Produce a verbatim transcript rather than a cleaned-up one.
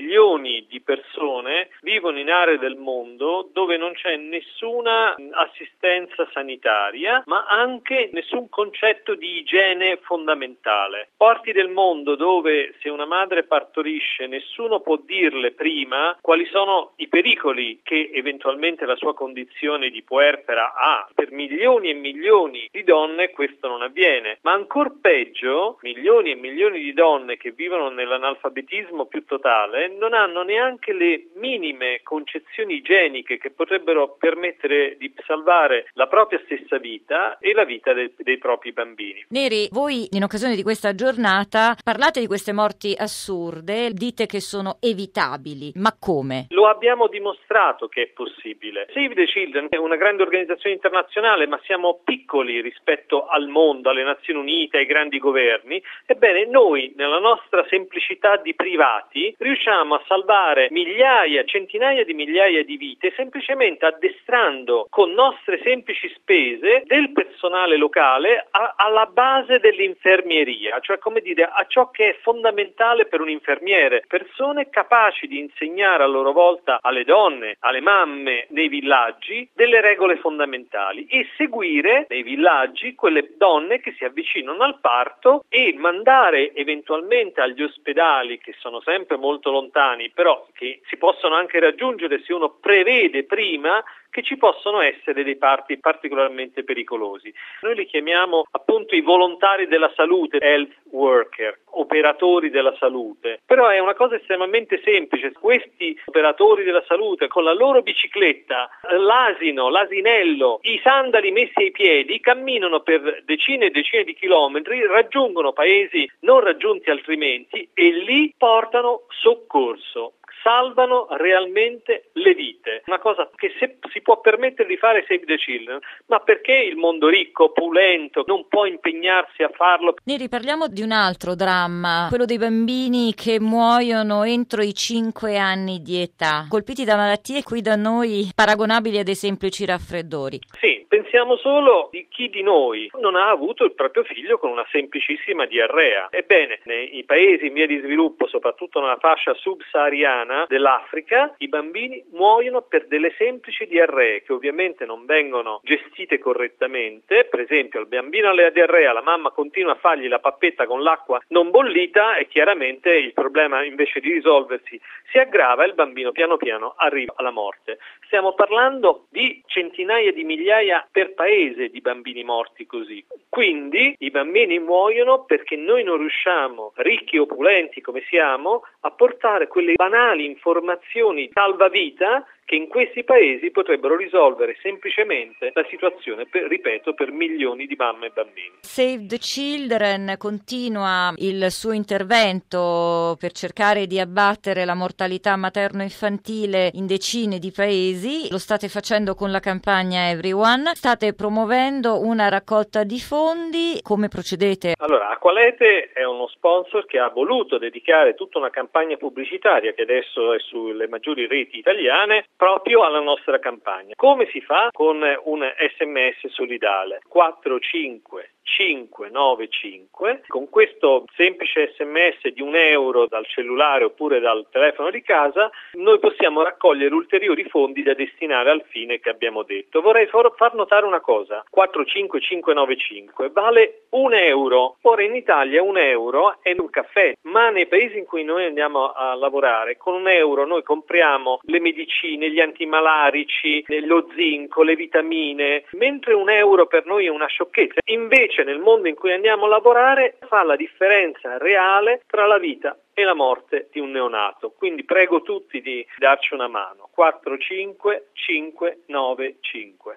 milioni di persone vivono in aree del mondo dove non c'è nessuna assistenza sanitaria, ma anche nessun concetto di igiene fondamentale. Porti del mondo dove se una madre partorisce nessuno può dirle prima quali sono i pericoli che eventualmente la sua condizione di puerpera ha. Per milioni e milioni di donne questo non avviene, ma ancor peggio, milioni e milioni di donne che vivono nell'analfabetismo più totale non hanno neanche le minime concezioni igieniche che potrebbero permettere di salvare la propria stessa vita e la vita de- dei propri bambini. Neri, voi in occasione di questa giornata parlate di queste morti assurde, dite che sono evitabili, ma come? Lo abbiamo dimostrato che è possibile. Save the Children è una grande organizzazione internazionale, ma siamo piccoli rispetto al mondo, alle Nazioni Unite, ai grandi governi. Ebbene, noi nella nostra semplicità di privati riusciamo a salvare migliaia, centinaia di migliaia di vite semplicemente addestrando con nostre semplici spese del personale locale a, alla base dell'infermieria, cioè come dire a ciò che è fondamentale per un infermiere, persone capaci di insegnare a loro volta alle donne, alle mamme nei villaggi delle regole fondamentali e seguire nei villaggi quelle donne che si avvicinano al parto e mandare eventualmente agli ospedali, che sono sempre molto lontani, però che si possono anche raggiungere se uno prevede prima che ci possono essere dei parti particolarmente pericolosi. Noi li chiamiamo appunto i volontari della salute, health worker, operatori della salute, però è una cosa estremamente semplice. Questi operatori della salute con la loro bicicletta, l'asino, l'asinello, i sandali messi ai piedi, camminano per decine e decine di chilometri, raggiungono paesi non raggiunti altrimenti e lì portano soccorso. Salvano realmente le vite, una cosa che se si può permettere di fare Save the Children, ma perché il mondo ricco, opulento, non può impegnarsi a farlo? Neri, parliamo di un altro dramma, quello dei bambini che muoiono entro i cinque anni di età, colpiti da malattie qui da noi paragonabili a dei semplici raffreddori. Sì, pensiamo solo di chi di noi non ha avuto il proprio figlio con una semplicissima diarrea. Ebbene, nei paesi in via di sviluppo, soprattutto nella fascia subsahariana dell'Africa, i bambini muoiono per delle semplici diarree che ovviamente non vengono gestite correttamente. Per esempio, il bambino ha la diarrea, la mamma continua a fargli la pappetta con l'acqua non bollita e chiaramente il problema invece di risolversi si aggrava e il bambino piano piano arriva alla morte. Stiamo parlando di centinaia di migliaia per paese di bambini morti così. Quindi i bambini muoiono perché noi non riusciamo, ricchi e opulenti come siamo, a portare quelle banali informazioni salvavita che in questi paesi potrebbero risolvere semplicemente la situazione, per, ripeto, per milioni di mamme e bambini. Save the Children continua il suo intervento per cercare di abbattere la mortalità materno-infantile in decine di paesi. Lo state facendo con la campagna Everyone, state promuovendo una raccolta di fondi. Come procedete? Allora, Acqualete è uno sponsor che ha voluto dedicare tutta una campagna pubblicitaria che adesso è sulle maggiori reti italiane proprio alla nostra campagna. Come si fa? Con un sms solidale quattro cinque cinque nove cinque. Con questo semplice sms di un euro dal cellulare oppure dal telefono di casa noi possiamo raccogliere ulteriori fondi da destinare al fine che abbiamo detto. Vorrei far notare una cosa: quattro cinque cinque nove cinque vale un euro. Ora in Italia un euro è un caffè, ma nei paesi in cui noi andiamo a lavorare con un euro noi compriamo le medicine, gli antimalarici, lo zinco, le vitamine, mentre un euro per noi è una sciocchezza. Invece nel mondo in cui andiamo a lavorare fa la differenza reale tra la vita e la morte di un neonato. Quindi prego tutti di darci una mano. quattro cinque cinque nove cinque.